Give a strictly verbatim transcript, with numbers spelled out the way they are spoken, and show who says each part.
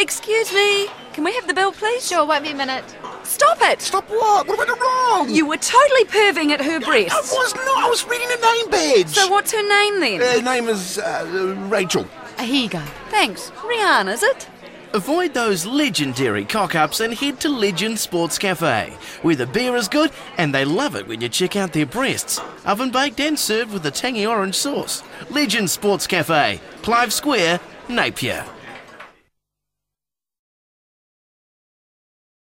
Speaker 1: Excuse me, can we have the bill, please?
Speaker 2: Sure, won't be a minute.
Speaker 1: Stop it!
Speaker 3: Stop what? What have I done wrong?
Speaker 1: You were totally perving at her
Speaker 3: I
Speaker 1: breasts.
Speaker 3: was not. I was reading the name badge.
Speaker 1: So what's her name then?
Speaker 3: Her name is uh, Rachel.
Speaker 2: Uh, here you go.
Speaker 1: Thanks. Rihanna, is it?
Speaker 4: Avoid those legendary cock-ups and head to Legend Sports Cafe, where the beer is good and they love it when you check out their breasts. Oven-baked and served with a tangy orange sauce. Legend Sports Cafe, Clive Square, Napier.